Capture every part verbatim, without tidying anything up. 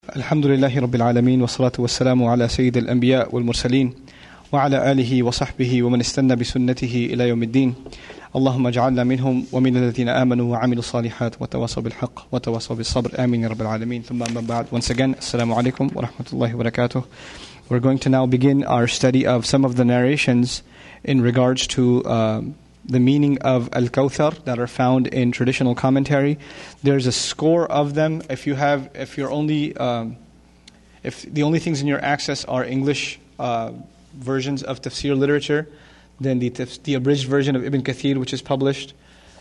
الحمد لله رب العالمين والصلاة والسلام على سيد الأنبياء والمرسلين وعلى آله وصحبه ومن استنى بسنته إلى يوم الدين اللهم اجعلنا منهم ومن الذين آمنوا وعملوا الصالحات وتواصوا بالحق وتواصوا بالصبر آمين يا رب العالمين ثم أما بعد. Once again, Assalamu alaikum wa rahmatullahi wa barakatuh. We're going to now begin our study of some of the narrations in regards to uh, the meaning of Al-Kawthar that are found in traditional commentary. There's a score of them. If you have, if you're only, um, if the only things in your access are English uh, versions of tafsir literature, then the the abridged version of Ibn Kathir, which is published,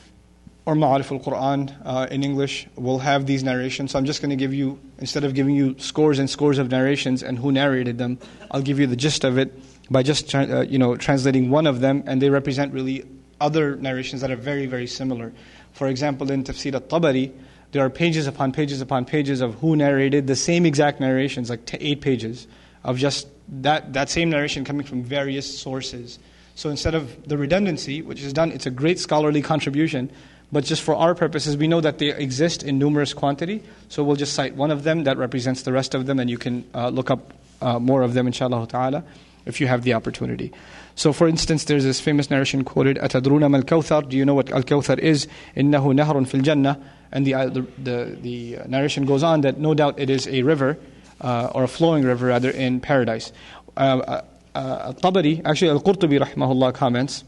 or Ma'arif al-Quran uh, in English, will have these narrations. So I'm just going to give you, instead of giving you scores and scores of narrations and who narrated them, I'll give you the gist of it by just uh, you know translating one of them, and they represent really other narrations that are very, very similar. For example, in Tafsir al-Tabari, there are pages upon pages upon pages of who narrated the same exact narrations, like t- eight pages, of just that, that same narration coming from various sources. So instead of the redundancy, which is done, it's a great scholarly contribution, but just for our purposes, we know that they exist in numerous quantity, so we'll just cite one of them that represents the rest of them, and you can uh, look up uh, more of them, inshallah ta'ala, if you have the opportunity. So for instance, there's this famous narration quoted, أَتَدْرُونَ مَا الْكَوْثَرُ? Do you know what Al-Kawthar is? إِنَّهُ نَهْرٌ فِي الْجَنَّةِ. And the, uh, the, the, the narration goes on that no doubt it is a river, uh, or a flowing river rather, in paradise. Uh, uh, Al-Tabari, actually Al-Qurtubi rahimahullah comments,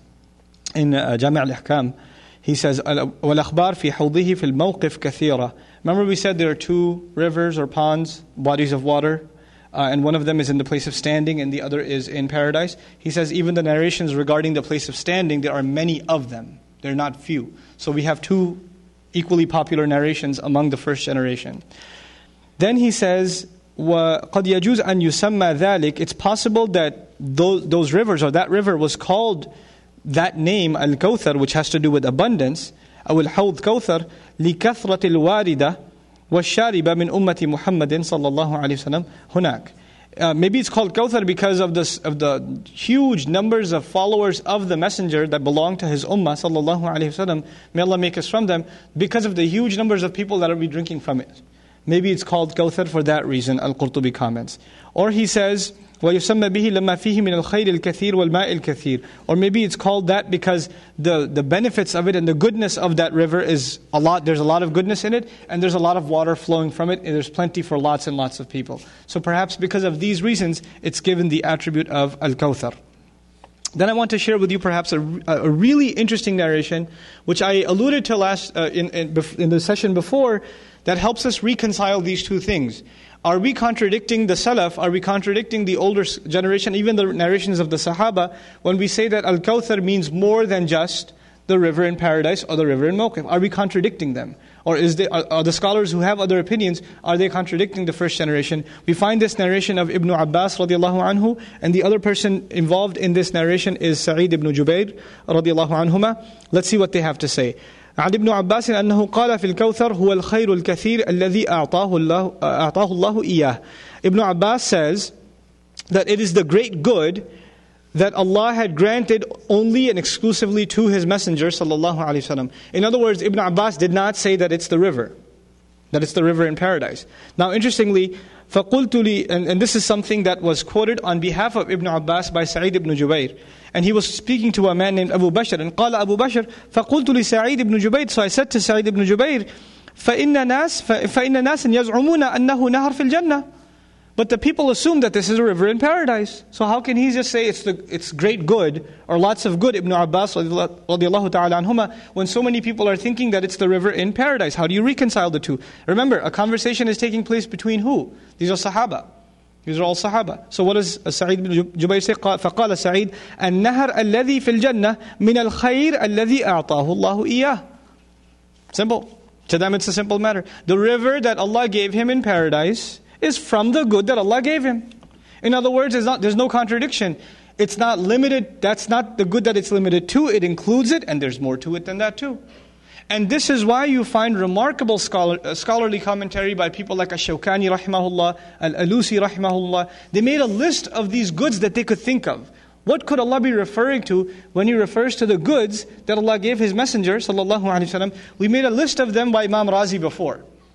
in uh, Jami' al-Ihkam, he says, وَالْأَخْبَارِ فِي حَوْضِهِ فِي الْمَوْقِفِ كَثِيرًا. Remember we said there are two rivers or ponds, bodies of water, Uh, and one of them is in the place of standing and the other is in paradise. He says even the narrations regarding the place of standing, there are many of them. They're not few. So we have two equally popular narrations among the first generation. Then he says, وَقَدْ يَجُوزْ أَنْ يُسَمَّى ذَلِكَ. It's possible that those, those rivers or that river was called that name, Al-Kawthar, which has to do with abundance, أو الحوض كوثر لكثرة الواردة وَالشَّارِبَ مِنْ أُمَّةِ مُحَمَّدٍ صَلَّى اللَّهُ عَلَيْهِ وسلم هُنَاك. Uh, maybe it's called Kawthar because of, this, of the huge numbers of followers of the messenger that belong to his ummah, sallallahu alayhi wasallam. May Allah make us from them, because of the huge numbers of people that will be drinking from it. Maybe it's called Kawthar for that reason, Al-Qurtubi comments. Or he says, وَيُسَمَّ بِهِ لَمَّا فِيهِ مِنَ الْخَيْرِ الْكَثِيرِ وَالْمَاءِ الْكَثِيرِ. Or maybe it's called that because the, the benefits of it and the goodness of that river is a lot. There's a lot of goodness in it, and there's a lot of water flowing from it, and there's plenty for lots and lots of people. So perhaps because of these reasons, it's given the attribute of Al-Kawthar. Then I want to share with you perhaps a, a really interesting narration, which I alluded to last uh, in, in, in the session before, that helps us reconcile these two things. Are we contradicting the Salaf? Are we contradicting the older generation, even the narrations of the Sahaba, when we say that Al-Kawthar means more than just the river in paradise or the river in Mawqif? Are we contradicting them? Or is they, are, are the scholars who have other opinions, are they contradicting the first generation? We find this narration of Ibn Abbas radiallahu anhu, and the other person involved in this narration is Sa'id ibn Jubayr radiallahu anhuma. Let's see what they have to say. عن ابن عباس أنه قال في الكوثر هو الخير الكثير الذي أعطاه الله أعطاه الله إياه. Ibn Abbas says that it is the great good that Allah had granted only and exclusively to His Messenger sallallahu alaihi wasallam. In other words, Ibn Abbas did not say that it's the river, that it's the river in paradise. Now, interestingly, فَقُلْتُ لِي, and, and this is something that was quoted on behalf of Ibn Abbas by Sa'id ibn Jubayr. And he was speaking to a man named Abu Bashr. And قال Abu Bashr, فَقُلْتُ لِسَعِيدِ ibn Jubayr. So I said to Sa'id ibn Jubayr, فَإِنَّ نَاسٍ فَإِنَّ نَاسٍ يَزْعُمُونَ أَنَّهُ نَهَرٌ فِي الْجَنَّةِ. But the people assume that this is a river in paradise. So how can he just say it's the it's great good, or lots of good, Ibn Abbas radiallahu ta'ala anhuma, when so many people are thinking that it's the river in paradise? How do you reconcile the two? Remember, a conversation is taking place between who? These are Sahaba. These are all Sahaba. So what does Sa'id ibn Jubayr say? فَقَالَ سَعِيد النَّهَرْ الَّذِي فِي الْجَنَّةِ مِنَ الْخَيْرِ الَّذِي أَعْطَاهُ اللَّهُ إِيَّهِ. Simple. To them it's a simple matter. The river that Allah gave him in paradise is from the good that Allah gave him. In other words, there's, not, there's no contradiction. It's not limited, that's not the good that it's limited to, it includes it, and there's more to it than that too. And this is why you find remarkable scholar, uh, scholarly commentary by people like Ash-Shawkani rahimahullah, Al-Alusi rahimahullah. They made a list of these goods that they could think of. What could Allah be referring to when He refers to the goods that Allah gave His Messenger sallallahu alaihi wasallam? We made a list of them by Imam Razi before.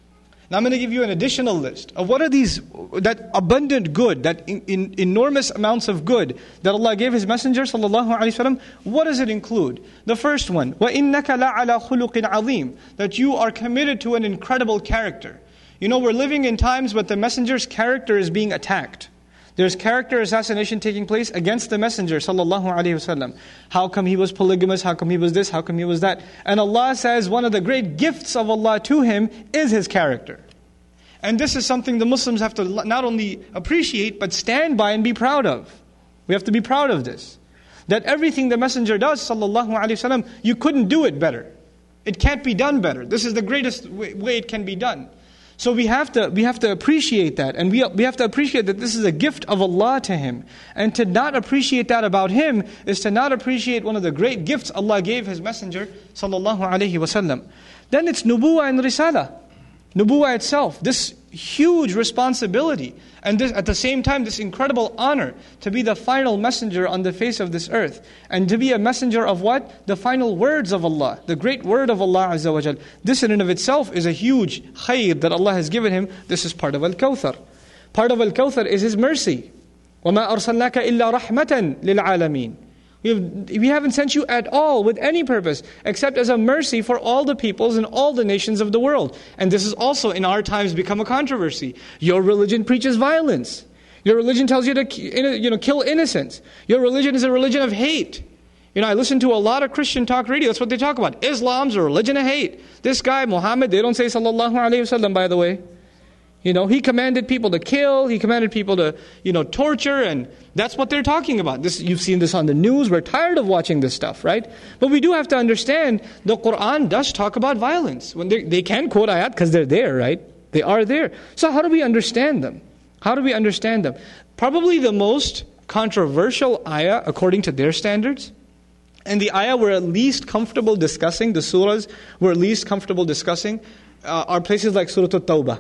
Now I'm going to give you an additional list of what are these, that abundant good, that in, in enormous amounts of good that Allah gave His Messenger sallallahu alaihi wasallam. What does it include? The first one, وَإِنَّكَ لَعَلَى خُلُقٍ عَظِيمٍ, that you are committed to an incredible character. You know, we're living in times where the Messenger's character is being attacked. There's character assassination taking place against the Messenger sallallahu alaihi wasallam. How come he was polygamous? How come he was this? How come he was that? And Allah says one of the great gifts of Allah to him is his character. And this is something the Muslims have to not only appreciate, but stand by and be proud of. We have to be proud of this. That everything the Messenger does sallallahu alaihi wasallam, you couldn't do it better. It can't be done better. This is the greatest way, way it can be done. So we have to we have to appreciate that, and we we have to appreciate that this is a gift of Allah to him. And to not appreciate that about him is to not appreciate one of the great gifts Allah gave His Messenger sallallahu alaihi wasallam. Then it's nubuwah and risala. Nubuwah itself, this huge responsibility, and this, at the same time this incredible honor to be the final messenger on the face of this earth, and to be a messenger of what? The final words of Allah, the great word of Allah Azza wa Jal. This in and of itself is a huge khayr that Allah has given him. This is part of Al-Kawthar. Part of Al-Kawthar is His mercy. وَمَا أَرْسَلْنَاكَ إِلَّا رَحْمَةً لِلْعَالَمِينَ. We, have, we haven't sent you at all with any purpose except as a mercy for all the peoples and all the nations of the world. And this is also in our times become a controversy. Your religion preaches violence. Your religion tells you to you know, kill innocents. Your religion is a religion of hate. You know, I listen to a lot of Christian talk radio. That's what they talk about. Islam's a religion of hate. This guy, Muhammad, they don't say sallallahu alayhi wasallam, by the way. You know, he commanded people to kill, he commanded people to, you know, torture, and that's what they're talking about. This, you've seen this on the news, we're tired of watching this stuff, right? But we do have to understand, the Qur'an does talk about violence. When they, they can quote ayat because they're there, right? They are there. So how do we understand them? How do we understand them? Probably the most controversial ayah, according to their standards, and the ayah we're at least comfortable discussing, the surahs we're at least comfortable discussing, uh, are places like Surah At-Tawbah.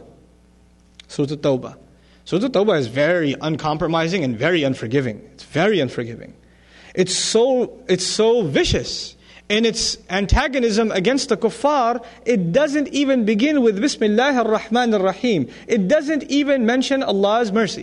Surah At-Tawbah. Surah At-Tawbah is very uncompromising and very unforgiving. It's very unforgiving. It's so it's so vicious in its antagonism against the kuffar. It doesn't even begin with Bismillah ar-Rahman ar-Rahim. It doesn't even mention Allah's mercy.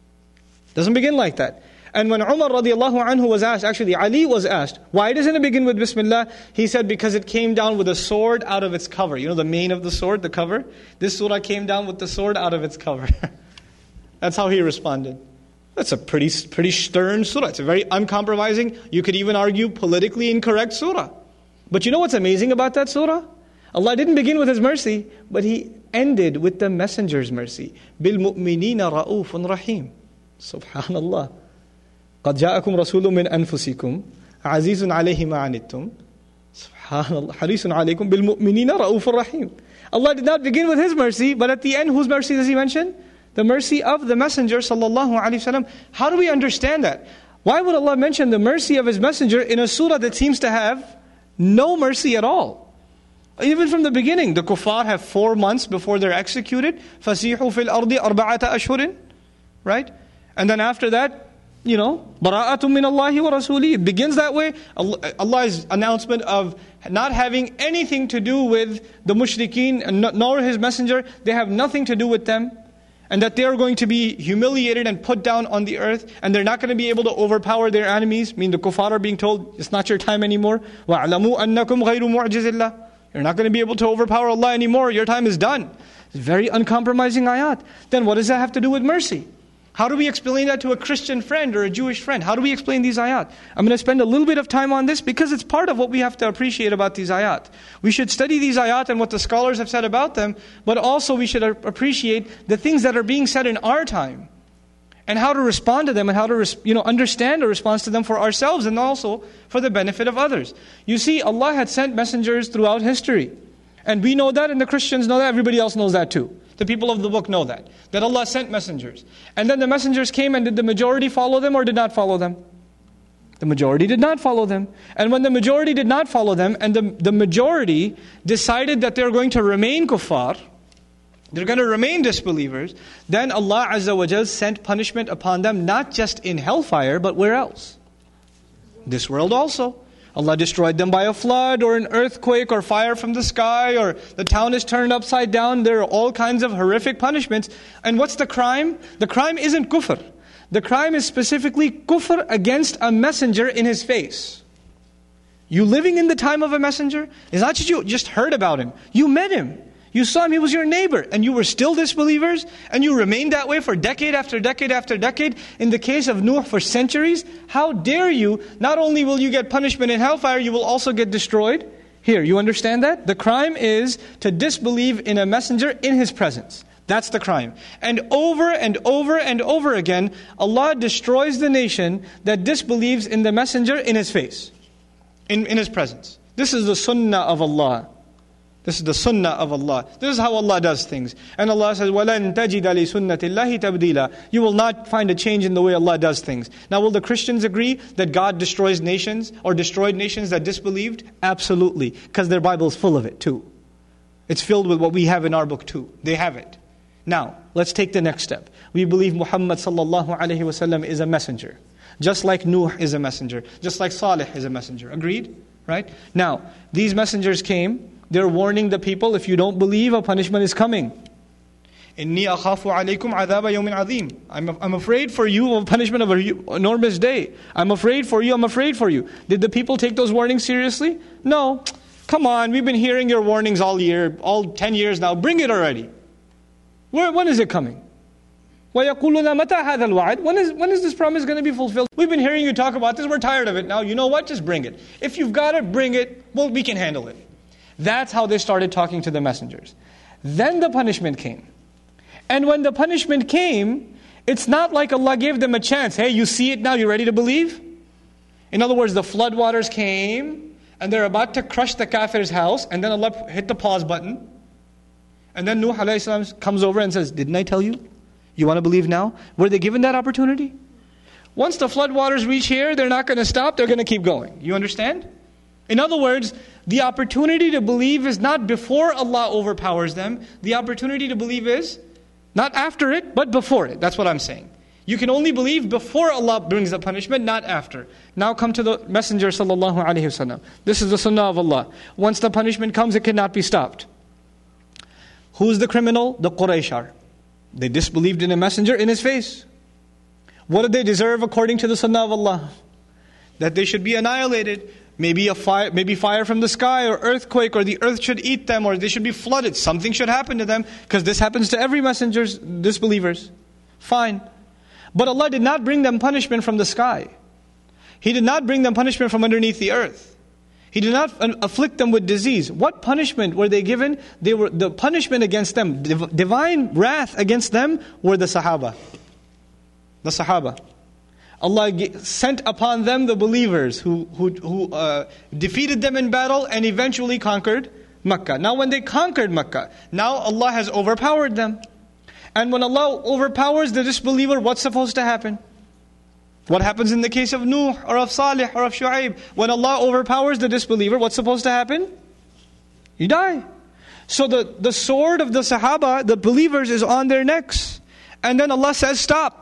It doesn't begin like that. And when Umar radiallahu anhu was asked, actually Ali was asked, why doesn't it begin with Bismillah? He said, because it came down with a sword out of its cover. You know the mane of the sword, the cover? This surah came down with the sword out of its cover. That's how he responded. That's a pretty pretty stern surah. It's a very uncompromising, you could even argue politically incorrect surah. But you know what's amazing about that surah? Allah didn't begin with His mercy, but He ended with the Messenger's mercy. بِالْمُؤْمِنِينَ رَؤُوفٌ رَحِيمٌ. Subhanallah. قَدْ جَاءَكُمْ رَسُولٌ مِّنْ أَنفُسِكُمْ عَزِيزٌ عَلَيْهِ مَا عَنِتُّمْ Subhanallah. حَرِيصٌ عَلَيْكُمْ بِالْمُؤْمِنِينَ رَؤُوفٌ رَحِيمٌ. Allah did not begin with His mercy, but at the end, whose mercy does He mention? The mercy of the Messenger sallallahu alaihi wasallam. How do we understand that? Why would Allah mention the mercy of His Messenger in a surah that seems to have no mercy at all? Even from the beginning, the kuffar have four months before they're executed. فَسِيحُوا فِي الْأَرْضِ أَرْبَعَةَ أَشْهُرٍ. Right? And then after that, you know, بَرَاءَةٌ مِّنَ اللَّهِ وَرَسُولِهِ. It begins that way. Allah's announcement of not having anything to do with the mushrikeen, nor His Messenger. They have nothing to do with them. And that they are going to be humiliated and put down on the earth. And they're not going to be able to overpower their enemies. I mean, the kuffar are being told, it's not your time anymore. وَاعْلَمُوا أَنَّكُمْ غَيْرُ مُعْجِزِ اللَّهِ. You're not going to be able to overpower Allah anymore. Your time is done. It's very uncompromising ayat. Then what does that have to do with mercy? How do we explain that to a Christian friend or a Jewish friend? How do we explain these ayat? I'm going to spend a little bit of time on this because it's part of what we have to appreciate about these ayat. We should study these ayat and what the scholars have said about them, but also we should appreciate the things that are being said in our time and how to respond to them and how to you know understand a response to them for ourselves and also for the benefit of others. You see, Allah had sent messengers throughout history. And we know that and the Christians know that, everybody else knows that too. The people of the book know that. That Allah sent messengers. And then the messengers came and did the majority follow them or did not follow them? The majority did not follow them. And when the majority did not follow them and the, the majority decided that they're going to remain kuffar, they're going to remain disbelievers, then Allah Azza wa Jal sent punishment upon them not just in hellfire, but where else? This world also. Allah destroyed them by a flood or an earthquake or fire from the sky, or the town is turned upside down. There are all kinds of horrific punishments. And what's the crime? The crime isn't kufr. The crime is specifically kufr against a messenger in his face. You living in the time of a messenger, it's not just you just heard about him. You met him. You saw him, he was your neighbor, and you were still disbelievers, and you remained that way for decade after decade after decade. In the case of Nuh, for centuries. How dare you? Not only will you get punishment in hellfire, you will also get destroyed. Here, you understand that? The crime is to disbelieve in a messenger in his presence. That's the crime. And over and over and over again, Allah destroys the nation that disbelieves in the messenger in his face, in, in his presence. This is the sunnah of Allah. This is the sunnah of Allah. This is how Allah does things. And Allah says, وَلَن تَجِدَ لِسُنَّةِ اللَّهِ تَبْدِيلًا. You will not find a change in the way Allah does things. Now, will the Christians agree that God destroys nations or destroyed nations that disbelieved? Absolutely. Because their Bible is full of it too. It's filled with what we have in our book too. They have it. Now, let's take the next step. We believe Muhammad sallallahu alaihi wasallam is a messenger. Just like Nuh is a messenger. Just like Salih is a messenger. Agreed? Right? Now, these messengers came. They're warning the people, if you don't believe, a punishment is coming. إِنِّي أَخَافُ عَلَيْكُمْ عَذَابَ يَوْمٍ عَظِيمٍ. I'm, I'm afraid for you of punishment of an enormous day. I'm afraid for you, I'm afraid for you. Did the people take those warnings seriously? No. Come on, we've been hearing your warnings all year, all ten years now. Bring it already. Where, when is it coming? وَيَقُولُونَ مَتَى هَذَا الْوَعْدِ. When is, when is this promise going to be fulfilled? We've been hearing you talk about this, we're tired of it now. You know what? Just bring it. If you've got it, bring it. Well, we can handle it. That's how they started talking to the messengers. Then the punishment came. And when the punishment came, it's not like Allah gave them a chance. Hey, you see it now, you ready to believe? In other words, the floodwaters came, and they're about to crush the kafir's house, and then Allah hit the pause button. And then Nuh alayhi salam comes over and says, didn't I tell you? You want to believe now? Were they given that opportunity? Once the floodwaters reach here, they're not going to stop, they're going to keep going. You understand? In other words, the opportunity to believe is not before Allah overpowers them. The opportunity to believe is not after it, but before it. That's what I'm saying. You can only believe before Allah brings the punishment, not after. Now come to the Messenger sallallahu alaihi wasallam. This is the sunnah of Allah. Once the punishment comes, it cannot be stopped. Who's the criminal? The Quraysh are. They disbelieved in a messenger in his face. What did they deserve according to the sunnah of Allah? That they should be annihilated. Maybe a fire, maybe fire from the sky, or earthquake, or the earth should eat them, or they should be flooded. Something should happen to them, because this happens to every messenger's disbelievers. Fine. But Allah did not bring them punishment from the sky. He did not bring them punishment from underneath the earth. He did not afflict them with disease. What punishment were they given? They were the punishment against them, div- divine wrath against them, were the Sahaba. The Sahaba. Allah sent upon them the believers who, who, who uh, defeated them in battle and eventually conquered Makkah. Now when they conquered Makkah, now Allah has overpowered them. And when Allah overpowers the disbeliever, what's supposed to happen? What happens in the case of Nuh or of Salih or of Shu'aib? When Allah overpowers the disbeliever, what's supposed to happen? You die. So the, the sword of the Sahaba, the believers, is on their necks. And then Allah says, stop.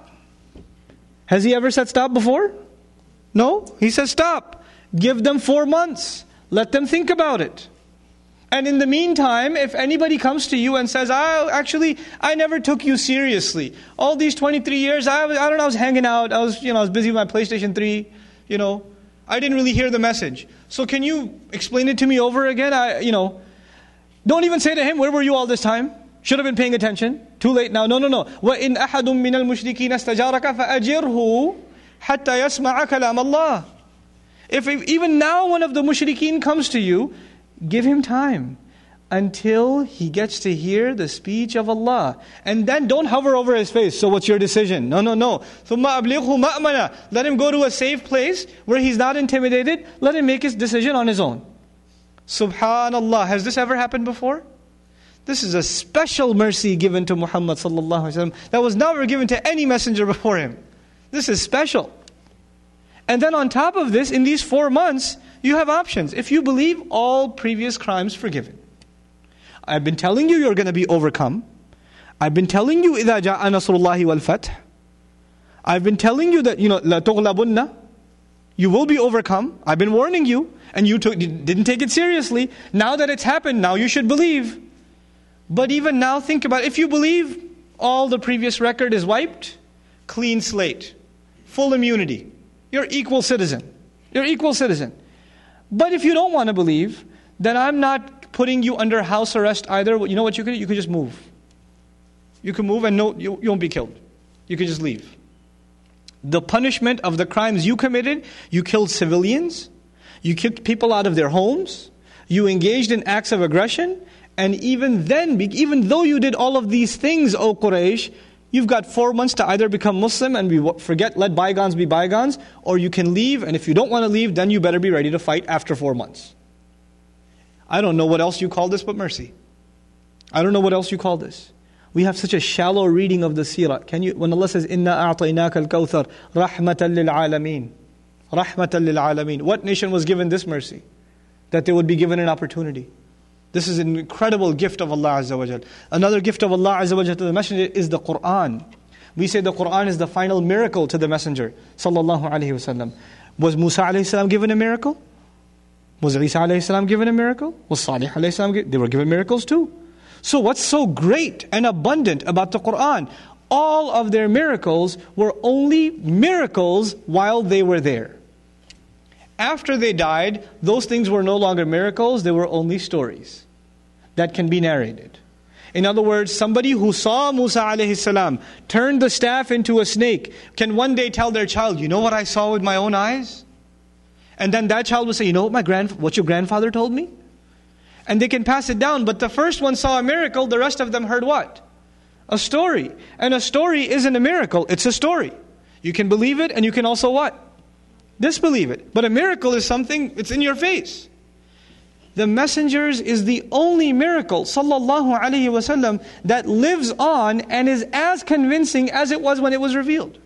Has He ever said stop before? No. He says stop. Give them four months. Let them think about it. And in the meantime, if anybody comes to you and says, "I actually, I never took you seriously. All these twenty-three years, I, was, I don't know, I was hanging out. I was, you know, I was busy with my PlayStation three. You know, I didn't really hear the message. So can you explain it to me over again? I, you know, don't even say to him, where were you all this time? Should have been paying attention. Too late now. No, no, no. وَإِنْ أَحَدٌ مِّنَ الْمُشْرِكِينَ اسْتَجَارَكَ فَأَجِرْهُ حَتَّى يَسْمَعَ كَلَامَ اللَّهِ. If even now one of the mushrikeen comes to you, give him time until he gets to hear the speech of Allah. And then don't hover over his face. So what's your decision? No, no, no. ثُمَّ أَبْلِغْهُ مَأْمَنًا. Let him go to a safe place where he's not intimidated. Let him make his decision on his own. Subhanallah. Has this ever happened before? This is a special mercy given to Muhammad sallallahu alaihi wasallam that was never given to any messenger before him. This is special. And then on top of this, in these four months, you have options. If you believe, all previous crimes forgiven. I've been telling you you're going to be overcome. I've been telling you إِذَا جَاءَ نَصْرُ اللَّهِ وَالْفَتْحِ. I've been telling you that, you know, لَا تُغْلَبُنَّ. You will be overcome. I've been warning you, and you took, didn't take it seriously. Now that it's happened, now you should believe. But even now, think about it. If you believe, all the previous record is wiped, clean slate, full immunity. You're equal citizen. You're equal citizen. But if you don't want to believe, then I'm not putting you under house arrest either. You know what you could do? You could just move. You can move and no, you, you won't be killed. You could just leave. The punishment of the crimes you committed, you killed civilians, you kicked people out of their homes, you engaged in acts of aggression, and even then, even though you did all of these things, O Quraysh, you've got four months to either become Muslim and we forget, let bygones be bygones, or you can leave, and if you don't want to leave, then you better be ready to fight after four months. I don't know what else you call this but mercy. I don't know what else you call this. We have such a shallow reading of the seerah. Can you, when Allah says, "Inna a'tainaka al-kawthar, rahmatan lil-alameen." Rahmatan lil-alameen. What nation was given this mercy? That they would be given an opportunity. This is an incredible gift of Allah Azza wa Jal. Another gift of Allah Azza wa Jal to the Messenger is the Qur'an. We say the Qur'an is the final miracle to the Messenger Sallallahu Alaihi Wasallam. Was Musa Alayhi Salam given a miracle? Was Isa Alayhi Salam given a miracle? Was Salih Alayhi Salam given? They were given miracles too. So what's so great and abundant about the Qur'an? All of their miracles were only miracles while they were there. After they died, those things were no longer miracles, they were only stories that can be narrated. In other words, somebody who saw Musa alayhi salam turn the staff into a snake can one day tell their child, you know what I saw with my own eyes? And then that child will say, you know what my grand, what your grandfather told me? And they can pass it down, but the first one saw a miracle, the rest of them heard what? A story. And a story isn't a miracle, it's a story. You can believe it and you can also what? Disbelieve it. But a miracle is something, it's in your face. The messengers is the only miracle, sallallahu alaihi wasallam, that lives on and is as convincing as it was when it was revealed.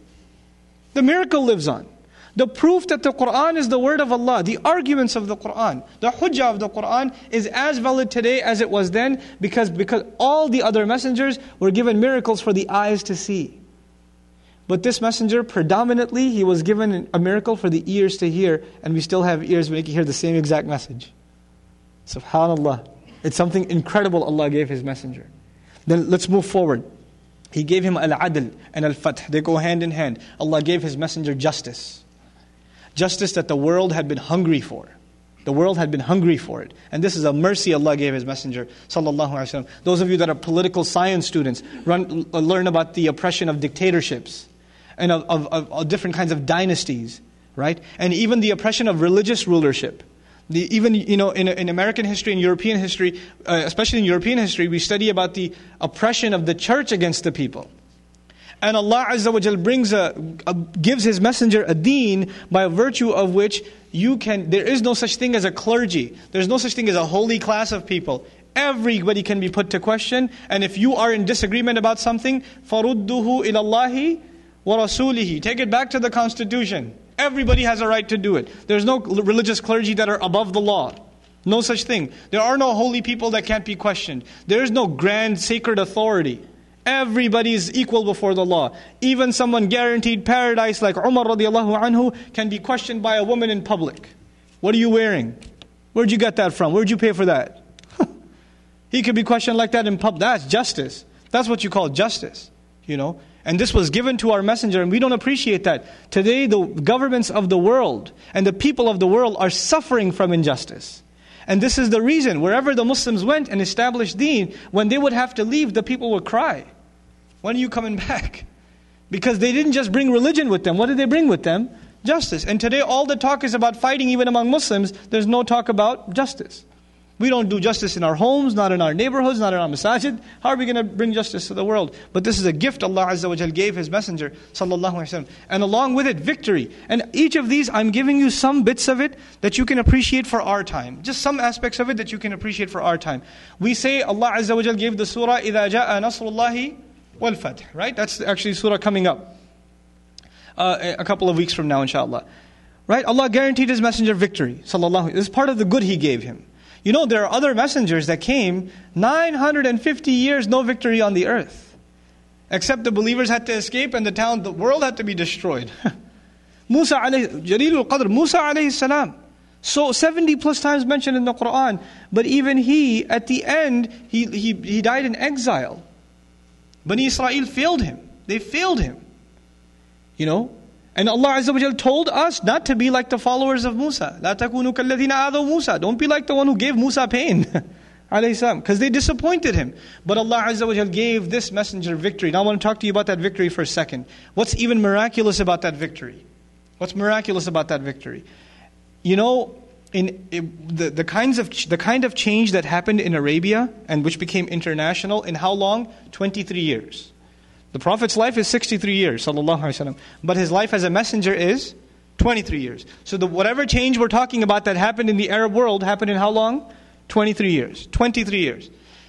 The miracle lives on. The proof that the Qur'an is the word of Allah, the arguments of the Qur'an, the hujjah of the Qur'an is as valid today as it was then because, because all the other messengers were given miracles for the eyes to see. But this messenger, predominantly, he was given a miracle for the ears to hear, and we still have ears we can hear the same exact message. SubhanAllah. It's something incredible Allah gave His messenger. Then let's move forward. He gave him al-adl and al-fath. They go hand in hand. Allah gave His messenger justice. Justice that the world had been hungry for. The world had been hungry for it. And this is a mercy Allah gave His messenger, sallallahu alaihi wasallam. Those of you that are political science students, run, learn about the oppression of dictatorships and of, of, of, of different kinds of dynasties, right? And even the oppression of religious rulership. The, even, you know, in, in American history and European history, uh, especially in European history, we study about the oppression of the church against the people. And Allah Azza wa Jal brings a, a, gives His messenger a deen by virtue of which you can, there is no such thing as a clergy. There's no such thing as a holy class of people. Everybody can be put to question. And if you are in disagreement about something, فَرُدُّهُ إِلَى اللَّهِ وَرَسُولِهِ. Take it back to the Constitution. Everybody has a right to do it. There's no religious clergy that are above the law. No such thing. There are no holy people that can't be questioned. There is no grand sacred authority. Everybody is equal before the law. Even someone guaranteed paradise like Umar radiallahu anhu can be questioned by a woman in public. What are you wearing? Where'd you get that from? Where'd you pay for that? He could be questioned like that in public. That's justice. That's what you call justice. You know? And this was given to our messenger, and we don't appreciate that. Today, the governments of the world and the people of the world are suffering from injustice. And this is the reason, wherever the Muslims went and established deen, when they would have to leave, the people would cry. When are you coming back? Because they didn't just bring religion with them. What did they bring with them? Justice. And today all the talk is about fighting even among Muslims. There's no talk about justice. We don't do justice in our homes, not in our neighborhoods, not in our masajid. How are we going to bring justice to the world? But this is a gift Allah Azza wa Jal gave His messenger, sallallahu alaihi wasallam. And along with it, victory. And each of these, I'm giving you some bits of it that you can appreciate for our time. Just some aspects of it that you can appreciate for our time. We say Allah Azza wa Jal gave the surah, إِذَا جَاءَ نَصْرُ اللَّهِ وَالْفَتْحِ. Right? That's actually surah coming up. Uh, a couple of weeks from now, inshallah. Right? Allah guaranteed His messenger victory, sallallahu alaihi wasallam. This is part of the good He gave him. You know, there are other messengers that came, nine hundred fifty years, no victory on the earth. Except the believers had to escape and the town, the world had to be destroyed. Musa alayhi, Jalilul Qadr, Musa alayhi salam. So seventy plus times mentioned in the Quran. But even he, at the end, he, he, he died in exile. Bani Israel failed him. They failed him. You know? And Allah Azza wa Jal told us not to be like the followers of Musa. لا تكونوا كالذين آذوا موسى. Don't be like the one who gave Musa pain. Because they disappointed him. But Allah Azza wa Jal gave this messenger victory. Now I want to talk to you about that victory for a second. What's even miraculous about that victory? What's miraculous about that victory? You know, in it, the, the kinds of the kind of change that happened in Arabia and which became international in how long? twenty-three years. The Prophet's life is sixty-three years, sallallahu alaihi wasallam. But his life as a messenger is twenty-three years. So the whatever change we're talking about that happened in the Arab world happened in how long? twenty-three years. twenty-three years.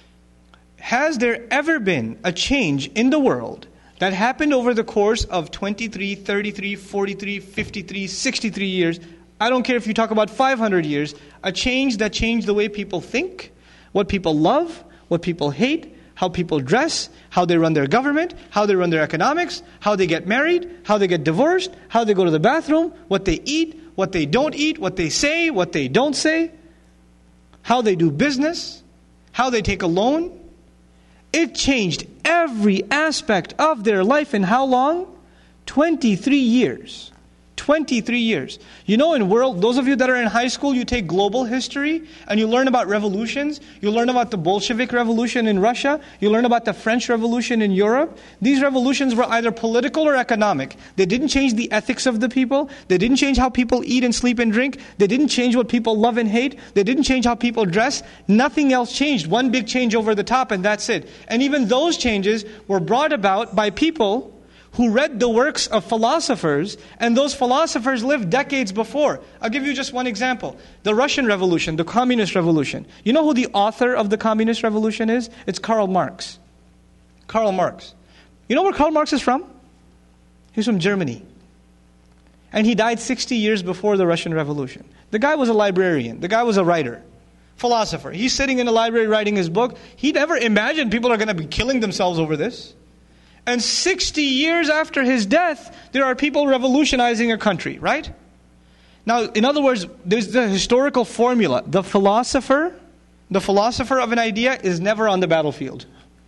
Has there ever been a change in the world that happened over the course of twenty-three, thirty-three, forty-three, fifty-three, sixty-three years? I don't care if you talk about five hundred years. A change that changed the way people think, what people love, what people hate, how people dress, how they run their government, how they run their economics, how they get married, how they get divorced, how they go to the bathroom, what they eat, what they don't eat, what they say, what they don't say, how they do business, how they take a loan. It changed every aspect of their life in how long? twenty-three years. twenty-three years. You know, in world, those of you that are in high school, you take global history and you learn about revolutions. You learn about the Bolshevik Revolution in Russia. You learn about the French Revolution in Europe. These revolutions were either political or economic. They didn't change the ethics of the people. They didn't change how people eat and sleep and drink. They didn't change what people love and hate. They didn't change how people dress. Nothing else changed. One big change over the top and that's it. And even those changes were brought about by people who read the works of philosophers, and those philosophers lived decades before. I'll give you just one example. The Russian Revolution, the Communist Revolution. You know who the author of the Communist Revolution is? It's Karl Marx. Karl Marx. You know where Karl Marx is from? He's from Germany. And he died sixty years before the Russian Revolution. The guy was a librarian. The guy was a writer. Philosopher. He's sitting in the library writing his book. He never imagined people are going to be killing themselves over this. And sixty years after his death, there are people revolutionizing a country, right? Now, in other words, there's the historical formula. The philosopher, the philosopher of an idea is never on the battlefield.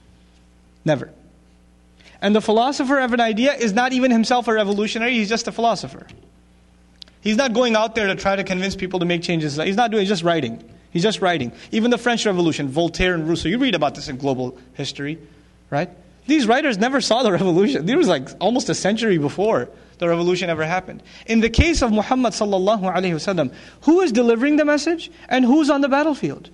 Never. And the philosopher of an idea is not even himself a revolutionary, he's just a philosopher. He's not going out there to try to convince people to make changes. He's not doing, he's just writing. He's just writing. Even the French Revolution, Voltaire and Rousseau, you read about this in global history, right? These writers never saw the revolution. It was like almost a century before the revolution ever happened. In the case of Muhammad sallallahu alaihi wasallam, who is delivering the message and who's on the battlefield?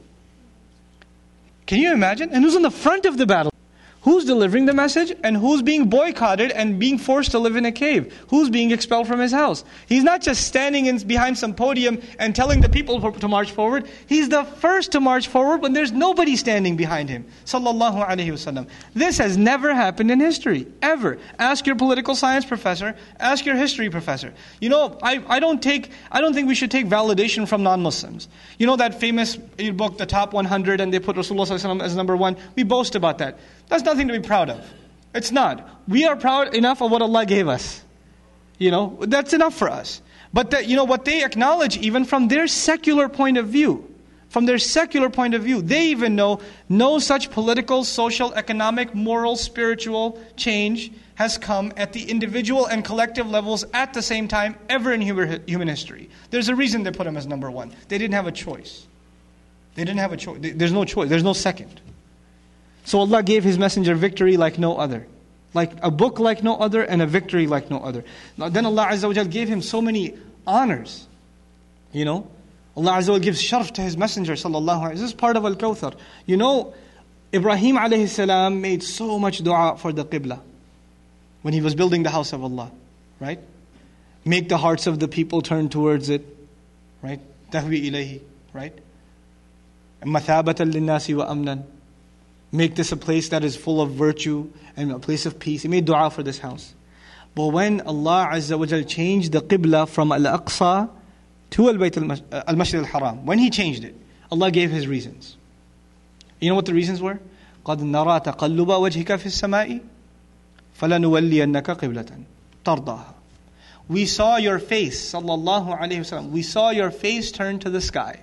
Can you imagine? And who's on the front of the battle? Who's delivering the message and who's being boycotted and being forced to live in a cave? Who's being expelled from his house? He's not just standing in, behind some podium and telling the people to march forward. He's the first to march forward when there's nobody standing behind him. Sallallahu alaihi wasallam. This has never happened in history, ever. Ask your political science professor. Ask your history professor. You know, I, I don't take, I don't think we should take validation from non-Muslims. You know that famous book, The Top one hundred, and they put Rasulullah sallallahu alaihi wasallam as number one? We boast about that. That's nothing to be proud of. It's not. We are proud enough of what Allah gave us. You know, that's enough for us. But that, you know, what they acknowledge even from their secular point of view, from their secular point of view, they even know no such political, social, economic, moral, spiritual change has come at the individual and collective levels at the same time ever in human history. There's a reason they put him as number one. They didn't have a choice. They didn't have a choice. There's no choice. There's no second. So Allah gave His messenger victory like no other. Like a book like no other and a victory like no other. Now, then Allah Azza wa Jal gave him so many honors. You know, Allah Azza wa Jal gives sharf to His messenger sallallahu alaihi wasallam. This is part of Al-Kawthar. You know, Ibrahim alayhi salam made so much dua for the Qibla when he was building the house of Allah. Right? Make the hearts of the people turn towards it. Right? Tahwi ilayhi. Right? Mathabatan linnasi wa amnan. Make this a place that is full of virtue and a place of peace. He made dua for this house. But when Allah Azza wa Jal changed the Qibla from Al-Aqsa to Al-Bayt Al-Masjid Al-Haram, when He changed it, Allah gave His reasons. You know what the reasons were? قَدْ نَرَى تَقَلُّبَ وَجْهِكَ فِي السَّمَاءِ فَلَنُوَلِّيَنَّكَ قِبْلَةً تَرْضَاهَا we saw your face, sallallahu alayhi wasallam, we saw your face turn to the sky.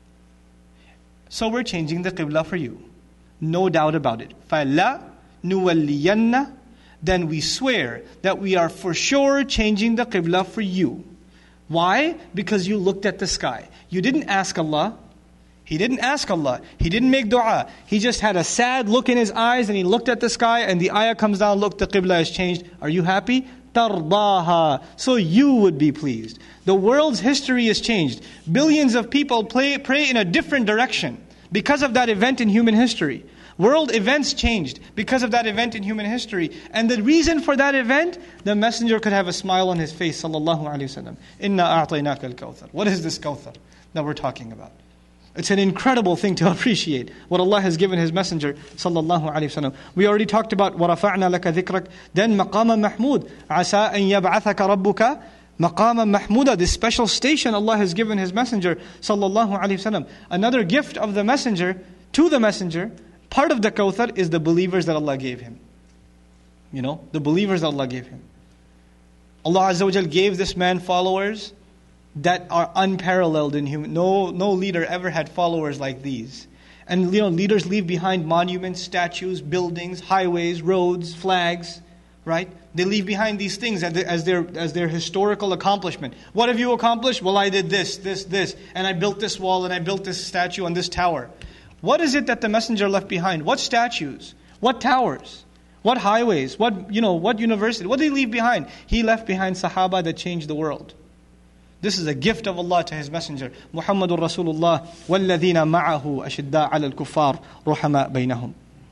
So we're changing the qibla for you. No doubt about it. فَلَا نُوَلِّيَنَّ Then we swear that we are for sure changing the qibla for you. Why? Because you looked at the sky. You didn't ask Allah. He didn't ask Allah. He didn't make dua. He just had a sad look in his eyes and he looked at the sky and the ayah comes down, look, the qibla has changed. Are you happy? تَرْضَاهَا So you would be pleased. The world's history is changed. Billions of people play, pray in a different direction because of that event in human history. World events changed because of that event in human history. And the reason for that event, the messenger could have a smile on his face, sallallahu alayhi wasallam. Inna a'tainaka al-kawthar. What is this kawthar that we're talking about? It's an incredible thing to appreciate what Allah has given His messenger, sallallahu alayhi wasallam. We already talked about وَرَفَعْنَا لَكَ ذِكْرَكَ Then مَقَامًا مَحْمُودًا عَسَىٰ أَن يَبْعَثَكَ رَبُّكَ مَقَامًا مَحْمُودًا This special station Allah has given His messenger, sallallahu alayhi wasallam. Another gift of the messenger, to the messenger, part of the Kawthar is the believers that Allah gave him. You know, the believers that Allah gave him. Allah Azza wa Jal gave this man followers that are unparalleled in human. No, no leader ever had followers like these. And you know, leaders leave behind monuments, statues, buildings, highways, roads, flags, right? They leave behind these things as their, as their, as their historical accomplishment. What have you accomplished? Well, I did this, this, this, and I built this wall, and I built this statue on this tower. What is it that the messenger left behind? What statues? What towers? What highways? What, you know, what university? What did he leave behind? He left behind Sahaba that changed the world. This is a gift of Allah to His messenger. Muhammadur Rasulullah وَالَّذِينَ مَعَهُ أَشِدَّاءَ عَلَى الْكُفَّارِ رُحَمَاء بَيْنَهُمْ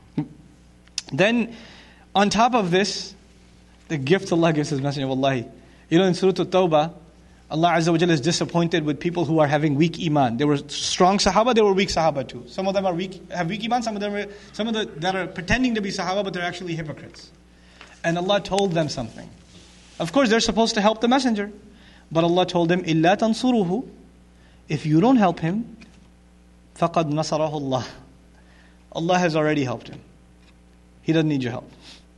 Then, on top of this, the gift Allah gives His messenger, wallahi. You know, in Surah At-Tawbah, Allah Azza wa Jalla is disappointed with people who are having weak iman. There were strong Sahaba, there were weak Sahaba too. Some of them are weak, have weak iman, some of them are, some of the that are pretending to be Sahaba, but they're actually hypocrites. And Allah told them something. Of course, they're supposed to help the messenger. But Allah told them, إِلَّا تَنْصُرُهُ If you don't help him, فَقَدْ نَصَرَهُ اللَّهُ Allah has already helped him. He doesn't need your help.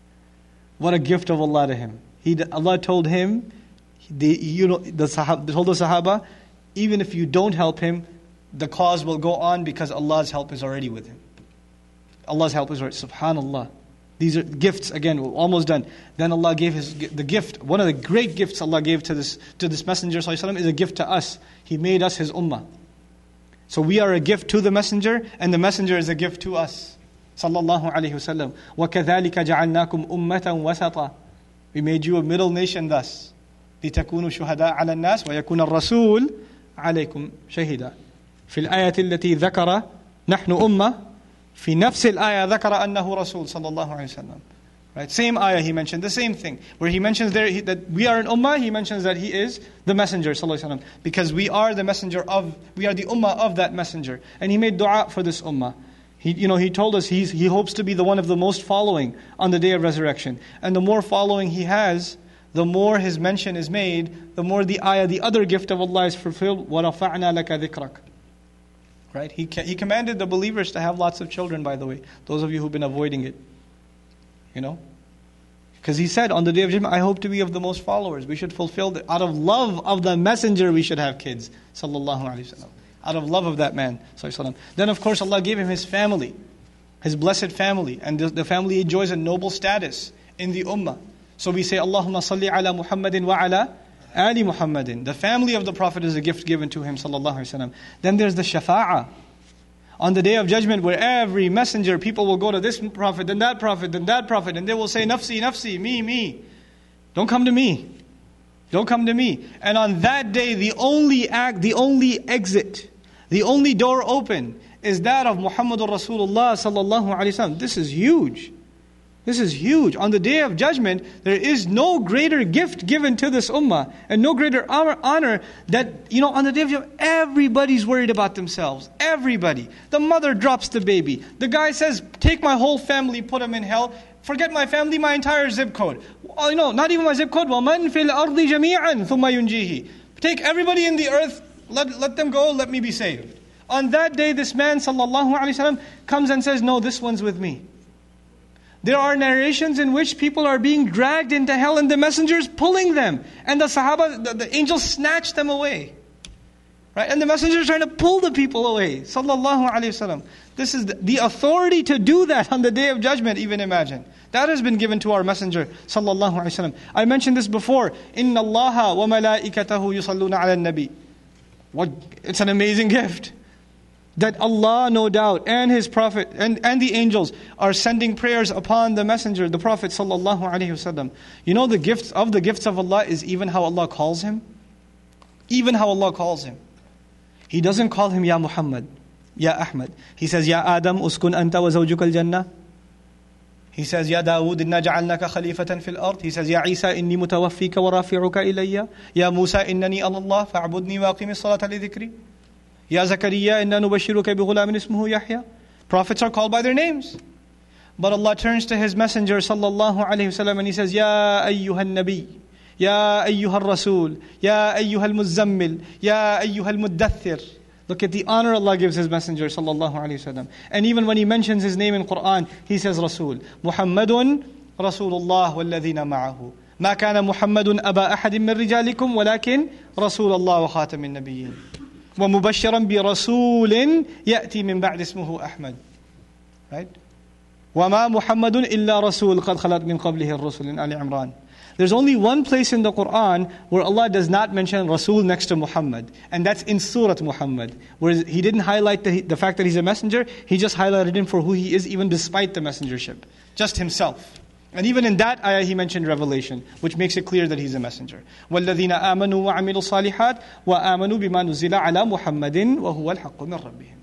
What a gift of Allah to him. He, Allah told him, the, you know, the Sahaba, told the Sahaba, even if you don't help him, the cause will go on because Allah's help is already with him. Allah's help is already, subhanallah. These are gifts, again, we're almost done. Then Allah gave His the gift. One of the great gifts Allah gave to this to this Messenger ﷺ is a gift to us. He made us His ummah. So we are a gift to the Messenger, and the Messenger is a gift to us. Sallallahu alayhi wasallam. وَكَذَلِكَ جَعَلْنَاكُمْ أُمَّةً وَسَطًا We made you a middle nation thus. لِتَكُونُوا شُهَدَاءَ عَلَى النَّاسِ وَيَكُونَ الرَّسُولُ عَلَيْكُمْ شَهِيدًا في الآية التي ذكر نحن أمة في نفس الآية ذكر أنه رسول صلى الله عليه وسلم. Right? Same ayah he mentioned, the same thing. Where he mentions there he, that we are an ummah, he mentions that he is the messenger sallallahu alaihi wasallam. Because we are the messenger of, we are the ummah of that messenger. And he made dua for this ummah. He, you know, he told us he's, he hopes to be the one of the most following on the day of resurrection. And the more following he has, the more his mention is made, the more the ayah, the other gift of Allah is fulfilled. وَرَفَعْنَا لَكَ ذِكْرَكَ Right? He, he commanded the believers to have lots of children, by the way. Those of you who've been avoiding it. You know? Because he said, on the day of judgment, I hope to be of the most followers. We should fulfill the, out of love of the messenger, we should have kids. Sallallahu alayhi wa sallam. Out of love of that man. Sallallahu Then of course Allah gave him his family. His blessed family. And the, the family enjoys a noble status in the ummah. So we say, Allahumma salli ala Muhammadin wa ala Ali Muhammadin. The family of the Prophet is a gift given to him, sallallahu alaihi wasallam. Then there's the shafa'ah. On the day of judgment, where every messenger, people will go to this prophet, then that prophet, then that prophet, and they will say, nafsi, nafsi, me, me. Don't come to me. Don't come to me. And on that day, the only act, the only exit, the only door open is that of Muhammadur Rasulullah sallallahu alaihi wasallam. This is huge. This is huge. On the day of judgment, there is no greater gift given to this ummah and no greater honor that, you know, on the day of judgment, everybody's worried about themselves. Everybody. The mother drops the baby. The guy says, take my whole family, put them in hell. Forget my family, my entire zip code. Oh, you know, not even my zip code. وَمَنْ فِي الْأَرْضِ جَمِيعًا ثُمَّ يُنْجِيهِ Take everybody in the earth, let, let them go, let me be saved. On that day, this man, sallallahu alaihi wasallam, comes and says, no, this one's with me. There are narrations in which people are being dragged into hell and the messenger is pulling them. And the Sahaba, the, the angels snatch them away. Right? And the messenger is trying to pull the people away. Sallallahu Alaihi Wasallam. This is the, the authority to do that on the Day of Judgment, even imagine. That has been given to our messenger. Sallallahu Alaihi Wasallam. I mentioned this before. Inna Allaha wa malaikatahu yusalluna ala nabi. What? It's an amazing gift. That Allah, no doubt, and His Prophet, and, and the angels are sending prayers upon the messenger, the Prophet Sallallahu Alaihi Wasallam. You know the gifts of the gifts of Allah is even how Allah calls Him. Even how Allah calls Him. He doesn't call him Ya Muhammad, Ya Ahmad. He says, Ya Adam, uskun anta wa zawjuka al-jannah. He says, Ya Dawood, inna ja'alnaka khalifatan fil ard. He says, Ya Isa, inni mutawaffika wa rafi'uka ilayya. Ya Musa, innani Allah, fa'abudni wa aqimi salata li dhikri. Ya Zakariya, inna nubashiruka bi ghulamin ismuhu Yahya. Prophets are called by their names. But Allah turns to His messenger, sallallahu alayhi wasallam, and He says, Ya ayyuhan nabi. Ya ayyuhal rasul, Ya ayyuhal muzammil, Ya ayyuhal muddathir. Look at the honor Allah gives His messenger sallallahu alayhi wasallam. And even when He mentions His name in Quran, He says Rasul. Muhammadun Rasulullah walladhina ma'ahu. Ma kana Muhammadun aba ahadin min rijalikum walakin Rasulullah wa khatamin nabiyyin. Wa mubashiran bi rasulin ya'ti min ba'd ismuhu Ahmad. Right? Wa ma Muhammadun illa rasul qad khalat min qablihi ar-rusul in Ali Imran. There's only one place in the Quran where Allah does not mention Rasul next to Muhammad. And that's in Surah Muhammad. Where He didn't highlight the, the fact that He's a messenger. He just highlighted Him for who He is, even despite the messengership. Just Himself. And even in that ayah He mentioned revelation, which makes it clear that He's a messenger. وَالَّذِينَ آمَنُوا وَعَمِلُوا الصَّالِحَاتِ وَآمَنُوا بِمَا نُزِّلَ عَلَى مُحَمَّدٍ وَهُوَ الْحَقُّ مِنْ رَبِّهِمْ.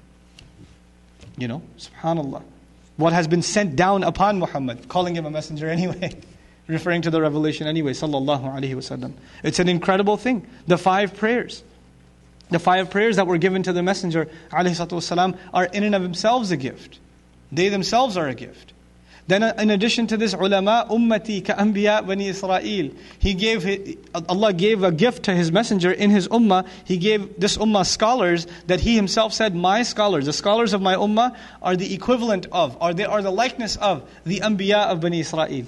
You know, subhanallah. What has been sent down upon Muhammad, calling him a messenger anyway. Referring to the revelation anyway, sallallahu alaihi wasallam. It's an incredible thing. The five prayers. The five prayers that were given to the messenger, alayhi salatu wasalam, are in and of themselves a gift. They themselves are a gift. Then in addition to this, ulama ummati ka anbiya bani Israel. He gave, Allah gave a gift to His messenger in His ummah. He gave this ummah scholars that He Himself said, my scholars, the scholars of my ummah are the equivalent of, or they are the likeness of the anbiya of Bani Israel.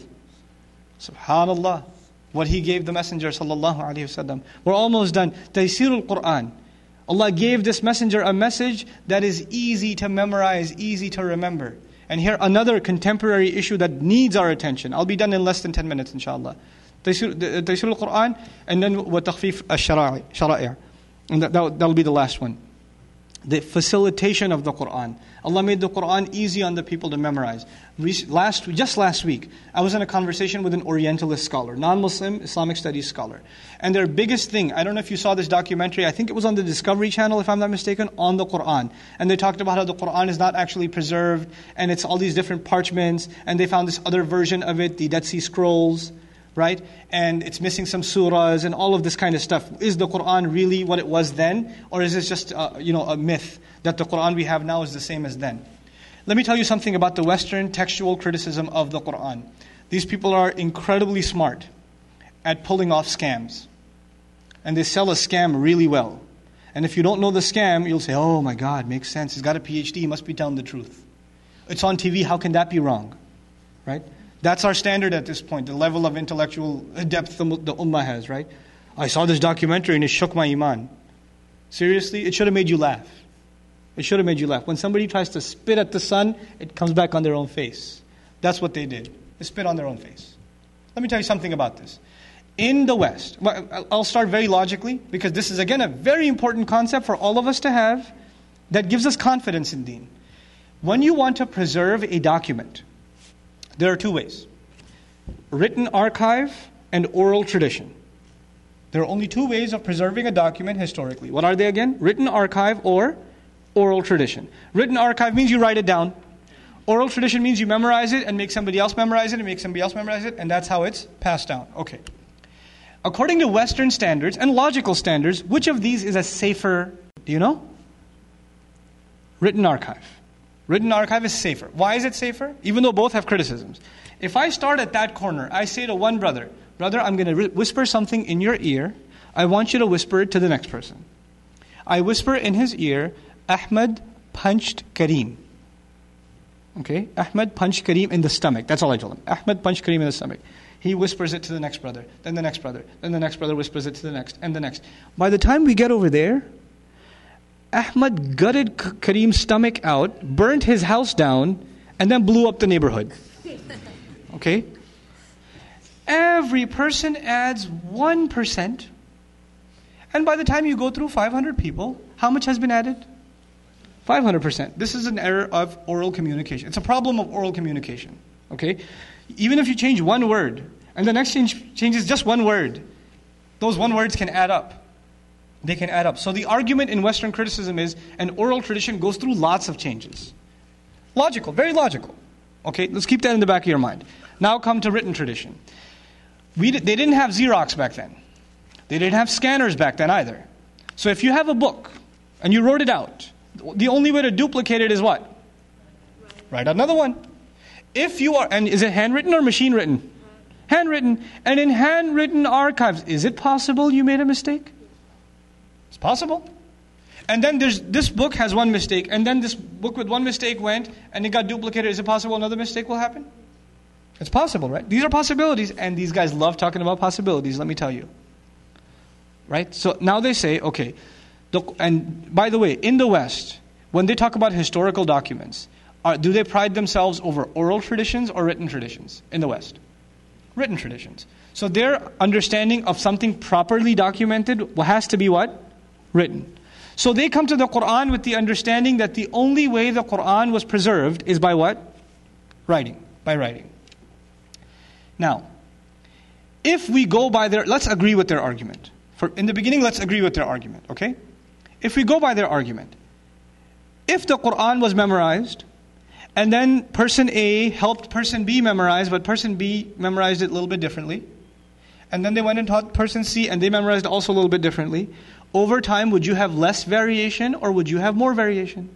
Subhanallah, what He gave the messenger sallallahu alaihi wasallam. We're almost done. Taysirul Quran. Allah gave this messenger a message that is easy to memorize, easy to remember. And here another contemporary issue that needs our attention. I'll be done in less than ten minutes, inshallah. Taysirul Quran, and then wa takhfif ash-shara'i'. And that, that'll be the last one. The facilitation of the Quran. Allah made the Quran easy on the people to memorize. Last, just last week, I was in a conversation with an Orientalist scholar, non-Muslim Islamic studies scholar. And their biggest thing, I don't know if you saw this documentary, I think it was on the Discovery Channel, if I'm not mistaken, on the Quran. And they talked about how the Quran is not actually preserved, and it's all these different parchments, and they found this other version of it, the Dead Sea Scrolls, right? And it's missing some surahs and all of this kind of stuff. Is the Quran really what it was then? Or is this just uh, you know, a myth that the Quran we have now is the same as then? Let me tell you something about the Western textual criticism of the Quran. These people are incredibly smart at pulling off scams. And they sell a scam really well. And if you don't know the scam, you'll say, oh my God, makes sense. He's got a P H D, he must be telling the truth. It's on T V, how can that be wrong? Right? That's our standard at this point, the level of intellectual depth the, the ummah has, right? I saw this documentary and it shook my iman. Seriously, it should have made you laugh. It should have made you laugh. When somebody tries to spit at the sun, it comes back on their own face. That's what they did. They spit on their own face. Let me tell you something about this. In the West, I'll start very logically, because this is again a very important concept for all of us to have that gives us confidence in deen. When you want to preserve a document, there are two ways. Written archive and oral tradition. There are only two ways of preserving a document historically. What are they again? Written archive or oral tradition. Written archive means you write it down. Oral tradition means you memorize it and make somebody else memorize it and make somebody else memorize it, and that's how it's passed down. Okay. According to Western standards and logical standards, which of these is a safer, do you know? Written archive. Written archive is safer. Why is it safer? Even though both have criticisms. If I start at that corner, I say to one brother, brother, I'm going to whisper something in your ear. I want you to whisper it to the next person. I whisper in his ear, Ahmed punched Kareem. Okay, Ahmed punched Kareem in the stomach. That's all I told him. Ahmed punched Kareem in the stomach. He whispers it to the next brother, then the next brother, then the next brother whispers it to the next, and the next. By the time we get over there, Ahmed gutted K- Kareem's stomach out, burnt his house down, and then blew up the neighborhood. Okay? Every person adds one percent. And by the time you go through five hundred people, how much has been added? five hundred percent. This is an error of oral communication. It's a problem of oral communication. Okay? Even if you change one word, and the next change changes just one word, those one words can add up. They can add up. So the argument in Western criticism is an oral tradition goes through lots of changes. Logical, very logical. Okay, let's keep that in the back of your mind. Now come to written tradition. We did, they didn't have Xerox back then. They didn't have scanners back then either. So if you have a book and you wrote it out, the only way to duplicate it is what? Write another one. If you are, and is it handwritten or machine written? Handwritten. And in handwritten archives, is it possible you made a mistake? It's possible. And then there's this book has one mistake, and then this book with one mistake went, and it got duplicated. Is it possible another mistake will happen? It's possible, right? These are possibilities, and these guys love talking about possibilities, let me tell you. Right? So now they say, okay, the, and by the way, in the West, when they talk about historical documents, are, do they pride themselves over oral traditions or written traditions in the West? Written traditions. So their understanding of something properly documented has to be what? Written. So they come to the Quran with the understanding that the only way the Quran was preserved is by what? Writing. By writing. Now, if we go by their, let's agree with their argument. For in the beginning, let's agree with their argument, okay? If we go by their argument, if the Quran was memorized, and then person A helped person B memorize, but person B memorized it a little bit differently, and then they went and taught person C, and they memorized it also a little bit differently, over time, would you have less variation or would you have more variation?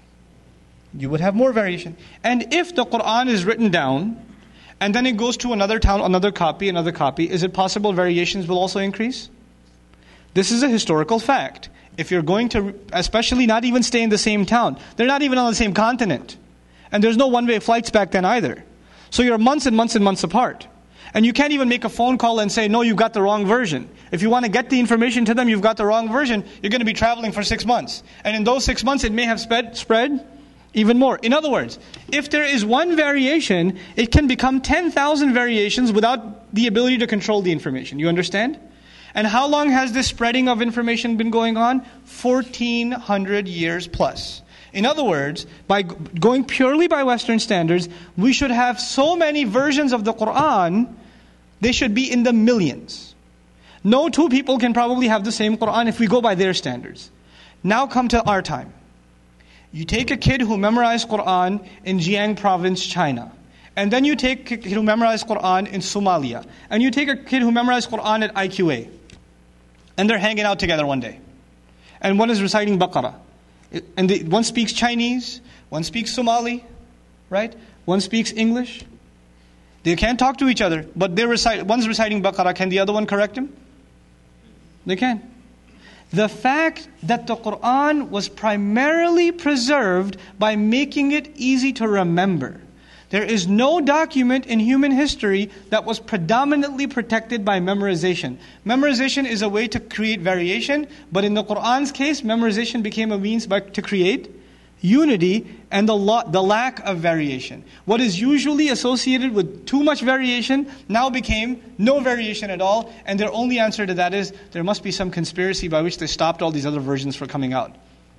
You would have more variation. And if the Quran is written down, and then it goes to another town, another copy, another copy, is it possible variations will also increase? This is a historical fact. If you're going to, especially not even stay in the same town, they're not even on the same continent. And there's no one-way flights back then either. So you're months and months and months apart. And you can't even make a phone call and say, no, you got the wrong version. If you want to get the information to them, you've got the wrong version, you're going to be traveling for six months. And in those six months, it may have spread, spread even more. In other words, if there is one variation, it can become ten thousand variations without the ability to control the information. You understand? And how long has this spreading of information been going on? fourteen hundred years plus. In other words, by going purely by Western standards, we should have so many versions of the Quran, they should be in the millions. No two people can probably have the same Quran if we go by their standards. Now come to our time. You take a kid who memorized Quran in Jiang province, China. And then you take a kid who memorized Quran in Somalia. And you take a kid who memorized Quran at I Q A. And they're hanging out together one day. And one is reciting Baqarah. And the, one speaks Chinese, one speaks Somali, right? One speaks English. They can't talk to each other, but they recite. One's reciting Baqarah. Can the other one correct him? They can. The fact that the Quran was primarily preserved by making it easy to remember. There is no document in human history that was predominantly protected by memorization. Memorization is a way to create variation, but in the Quran's case, memorization became a means by, to create unity and the, lo- the lack of variation. What is usually associated with too much variation now became no variation at all, and their only answer to that is there must be some conspiracy by which they stopped all these other versions from coming out.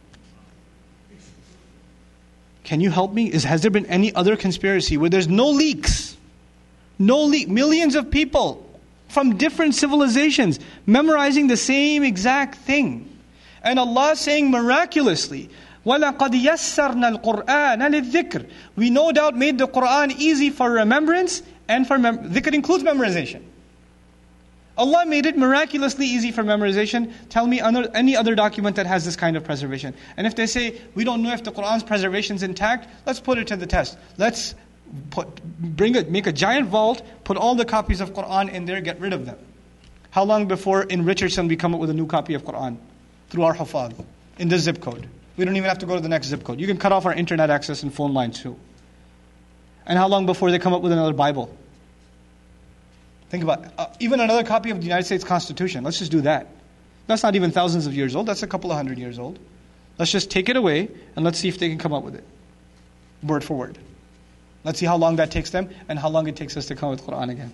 Can you help me? Is, has there been any other conspiracy where there's no leaks? No leak. Millions of people from different civilizations memorizing the same exact thing. And Allah saying miraculously, وَلَقَدْ يَسَّرْنَا الْقُرْآنَ لِلذِّكْرِ. We no doubt made the Quran easy for remembrance and for mem- dhikr includes memorization. Allah made it miraculously easy for memorization. Tell me any other document that has this kind of preservation. And if they say, we don't know if the Quran's preservation is intact, let's put it to the test. Let's put, bring it, make a giant vault, put all the copies of Quran in there, get rid of them. How long before in Richardson we come up with a new copy of Quran? Through our hufaz, in this zip code. We don't even have to go to the next zip code. You can cut off our internet access and phone lines too. And how long before they come up with another Bible? Think about it. Uh, even another copy of the United States Constitution. Let's just do that. That's not even thousands of years old. That's a couple of hundred years old. Let's just take it away and let's see if they can come up with it. Word for word. Let's see how long that takes them and how long it takes us to come with Quran again.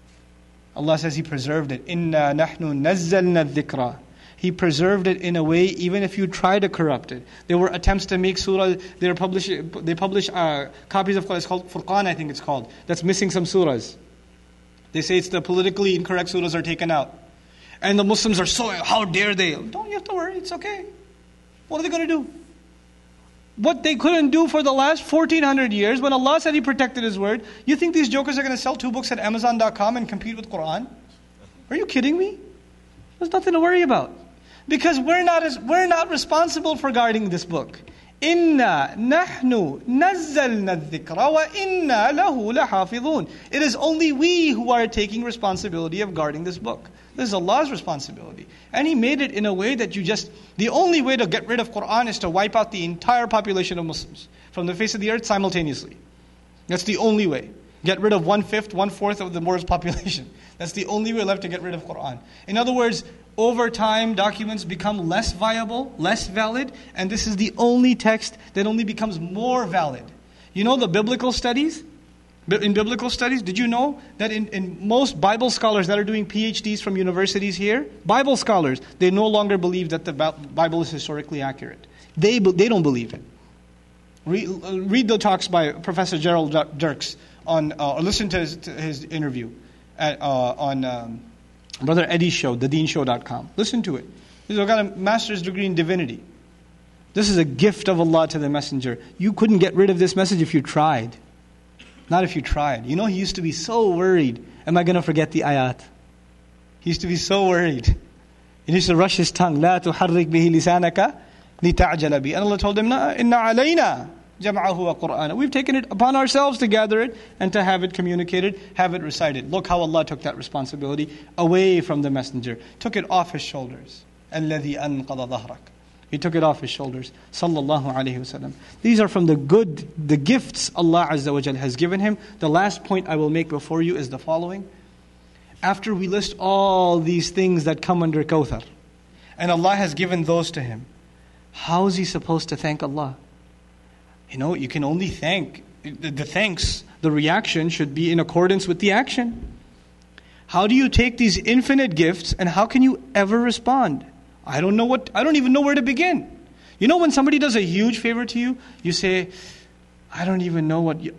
Allah says He preserved it. Inna nahnu nazzalna dhikra. He preserved it in a way, even if you try to corrupt it. There were attempts to make surah, they publish, they publish uh, copies of Quran, it's called Furqan, I think it's called, that's missing some surahs. They say it's the politically incorrect surahs are taken out. And the Muslims are so, how dare they? Don't you have to worry, it's okay. What are they going to do? What they couldn't do for the last fourteen hundred years, when Allah said He protected His word, you think these jokers are going to sell two books at Amazon dot com and compete with Quran? Are you kidding me? There's nothing to worry about. Because we're not as, we're not responsible for guarding this book. Inna nahnu nazzalna dhikra wa inna lahu lahafidhun. It is only we who are taking responsibility of guarding this book. This is Allah's responsibility. And He made it in a way that you just, the only way to get rid of Quran is to wipe out the entire population of Muslims from the face of the earth simultaneously. That's the only way. Get rid of one-fifth, one-fourth of the world's population. That's the only way left to get rid of Quran. In other words, over time, documents become less viable, less valid, and this is the only text that only becomes more valid. You know the biblical studies? In biblical studies, did you know that in, in most Bible scholars that are doing P H Ds from universities here, Bible scholars, they no longer believe that the Bible is historically accurate. They, they don't believe it. Read, read the talks by Professor Gerald Dirks on, uh, or listen to his, to his interview at, uh, on um, Brother Eddie's show, the deen show dot com. Listen to it. He's got a master's degree in divinity. This is a gift of Allah to the messenger. You couldn't get rid of this message if you tried. Not if you tried. You know, he used to be so worried. Am I going to forget the ayat? He used to be so worried. He used to rush his tongue. لا تحرك به لسانك لتعجل به. And Allah told him, إن علينا جمعه وقرآنه. We've taken it upon ourselves to gather it and to have it communicated, have it recited. Look how Allah took that responsibility away from the messenger. Took it off his shoulders. الذي أنقض ظهرك. He took it off his shoulders. Sallallahu alayhi wasallam. These are from the good, the gifts Allah Azza wa Jal has given him. The last point I will make before you is the following. After we list all these things that come under Kawthar, and Allah has given those to him, how is he supposed to thank Allah? You know, you can only thank, the, the thanks, the reaction should be in accordance with the action. How do you take these infinite gifts and how can you ever respond? I don't know what, I don't even know where to begin. You know when somebody does a huge favor to you, you say, I don't even know what, you,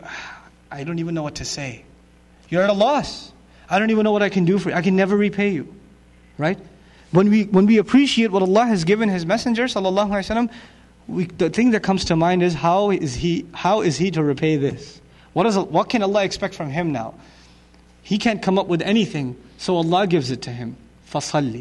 I don't even know what to say. You're at a loss. I don't even know what I can do for you. I can never repay you. Right? When we when we appreciate what Allah has given His Messenger, sallallahu alaihi wasallam, we, the thing that comes to mind is how is he how is he to repay this? What is what can Allah expect from him now? He can't come up with anything, so Allah gives it to him. Fasalli.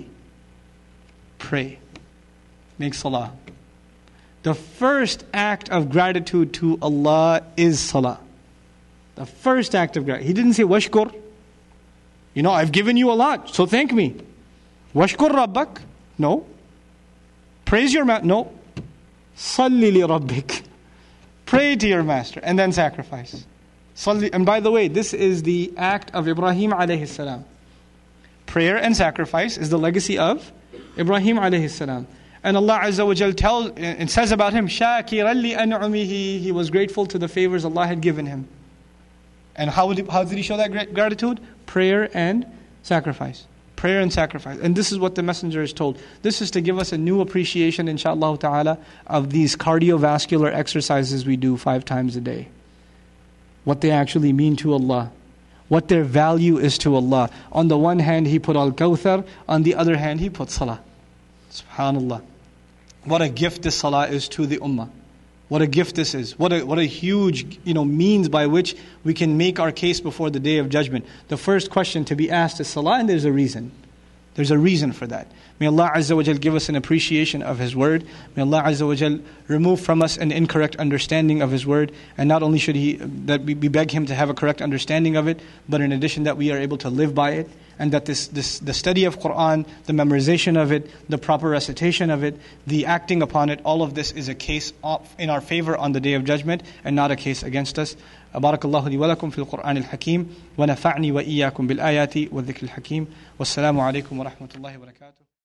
Pray. Make salah. The first act of gratitude to Allah is salah. The first act of gratitude. He didn't say washkur. You know, I've given you a lot, so thank me. Washkur rabbak. No. Praise your master. No. Salli li rabbik. Pray to your master and then sacrifice. Salli. And by the way, this is the act of Ibrahim alayhi salam. Prayer and sacrifice is the legacy of Ibrahim alayhi salam. And Allah Azza wa Jal tells and says about him, Shakiran li an'umihi. He was grateful to the favors Allah had given him. And how, would he, how did he show that gratitude? Prayer and sacrifice. Prayer and sacrifice. And this is what the messenger is told. This is to give us a new appreciation, inshaAllah ta'ala, of these cardiovascular exercises we do five times a day. What they actually mean to Allah. What their value is to Allah. On the one hand, He put Al-Kawthar. On the other hand, He put Salah. SubhanAllah. What a gift this Salah is to the Ummah. What a gift this is. What a what a huge, you know, means by which we can make our case before the Day of Judgment. The first question to be asked is Salah, and there's a reason. There's a reason for that. May Allah Azza wa Jal give us an appreciation of His word. May Allah Azza wa Jal remove from us an incorrect understanding of His word. And not only should He, that we beg Him to have a correct understanding of it, but in addition that we are able to live by it. And that this, this the study of Qur'an, the memorization of it, the proper recitation of it, the acting upon it, all of this is a case in our favor on the Day of Judgment and not a case against us. بارك الله لي ولكم في القرآن الحكيم ونفعني وإياكم بالآيات والذكر الحكيم والسلام عليكم ورحمة الله وبركاته.